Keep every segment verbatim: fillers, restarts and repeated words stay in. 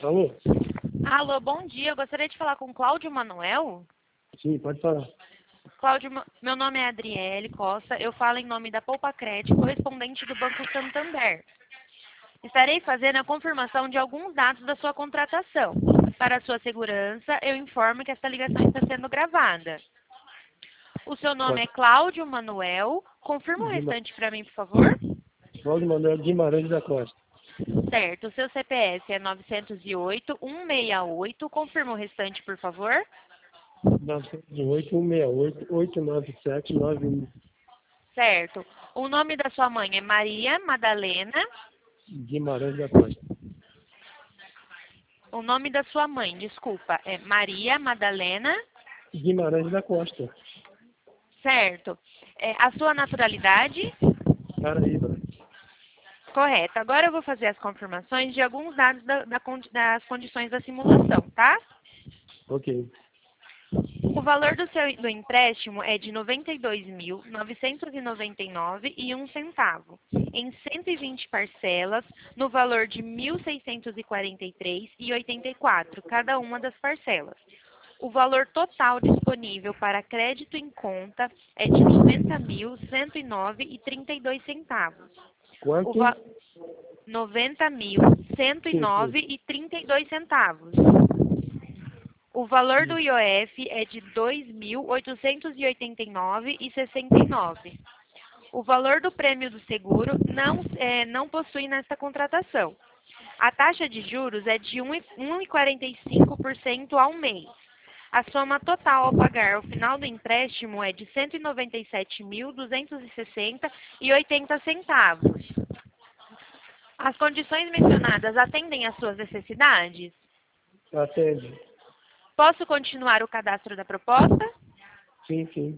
Alô? Alô, bom dia. Eu gostaria de falar com o Cláudio Manuel. Sim, pode falar. Cláudio, Ma- meu nome é Adriele Costa. Eu falo em nome da Poupa Crédito, correspondente do Banco Santander. Estarei fazendo a confirmação de alguns dados da sua contratação. Para sua segurança, eu informo que esta ligação está sendo gravada. O seu nome Pode. é Cláudio Manuel. Confirma o Guima... restante para mim, por favor. Cláudio Manuel Guimarães da Costa. Certo. O seu C P F é nove zero oito, um seis oito. Confirma o restante, por favor. nove zero oito, um seis oito, oito nove sete nove um. Certo. O nome da sua mãe é Maria Madalena. Guimarães da Costa. O nome da sua mãe, desculpa, é Maria Madalena. Guimarães da Costa. Certo. É, a sua naturalidade? Paraíba. Correto. Agora eu vou fazer as confirmações de alguns dados da- da condi- das condições da simulação, tá? Ok. O valor do seu do empréstimo é de noventa e dois mil, novecentos e noventa e nove reais e um centavo, em cento e vinte parcelas, no valor de mil seiscentos e quarenta e três reais e oitenta e quatro centavos, cada uma das parcelas. O valor total disponível para crédito em conta é de noventa mil, cento e nove reais e trinta e dois centavos. O Quanto? va... noventa mil, cento e Sim, nove sim. reais e trinta e dois centavos. O valor do I O F é de dois mil, oitocentos e oitenta e nove reais e sessenta e nove centavos. O valor do prêmio do seguro não, é, não possui nesta contratação. A taxa de juros é de um vírgula quarenta e cinco por cento ao mês. A soma total ao pagar ao final do empréstimo é de cento e noventa e sete mil, duzentos e sessenta reais e oitenta centavos. As condições mencionadas atendem às suas necessidades? Atende. Posso continuar o cadastro da proposta? Sim, sim.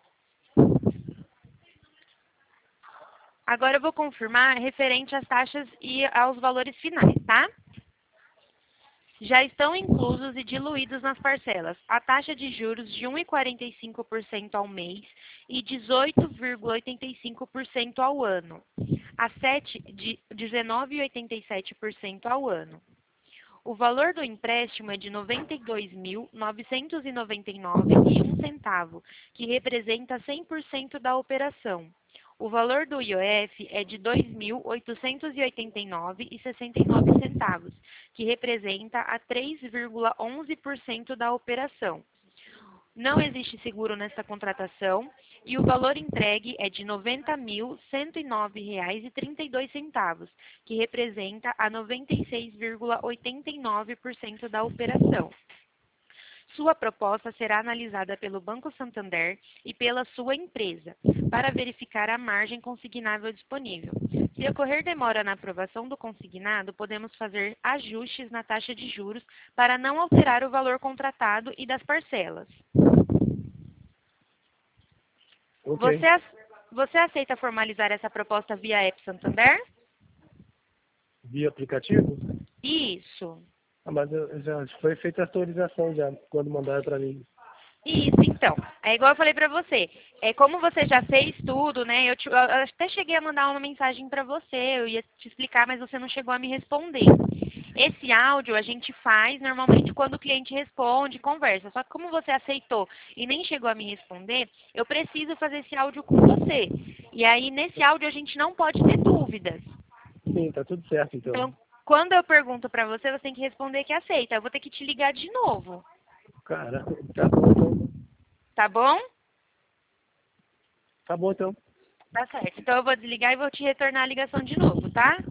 Agora eu vou confirmar referente às taxas e aos valores finais, tá? Já estão inclusos e diluídos nas parcelas a taxa de juros de um vírgula quarenta e cinco por cento ao mês e dezoito vírgula oitenta e cinco por cento ao ano. A sete de dezenove vírgula oitenta e sete por cento ao ano. O valor do empréstimo é de noventa e dois mil, novecentos e noventa e nove reais e um centavo, que representa cem por cento da operação. O valor do I O F é de dois mil, oitocentos e oitenta e nove reais e sessenta e nove centavos, que representa a três vírgula onze por cento da operação. Não existe seguro nesta contratação e o valor entregue é de noventa mil, cento e nove reais e trinta e dois centavos, que representa a noventa e seis vírgula oitenta e nove por cento da operação. Sua proposta será analisada pelo Banco Santander e pela sua empresa, para verificar a margem consignável disponível. Se ocorrer demora na aprovação do consignado, podemos fazer ajustes na taxa de juros para não alterar o valor contratado e das parcelas. Ok. Você, ac- você aceita formalizar essa proposta via App Santander? Via aplicativo? Isso. Ah, mas eu, já foi feita a autorização já, quando mandaram para mim. Isso, então. É igual eu falei pra você. É como você já fez tudo, né? Eu, te- eu até cheguei a mandar uma mensagem pra você, eu ia te explicar, mas você não chegou a me responder. Esse áudio a gente faz normalmente quando o cliente responde, conversa. Só que como você aceitou e nem chegou a me responder, eu preciso fazer esse áudio com você. E aí nesse áudio a gente não pode ter dúvidas. Sim, tá tudo certo então. Então, quando eu pergunto pra você, você tem que responder que aceita. Eu vou ter que te ligar de novo, Cara, tá bom então. tá bom? Tá bom então. Tá certo. Então eu vou desligar e vou te retornar a ligação de novo, tá?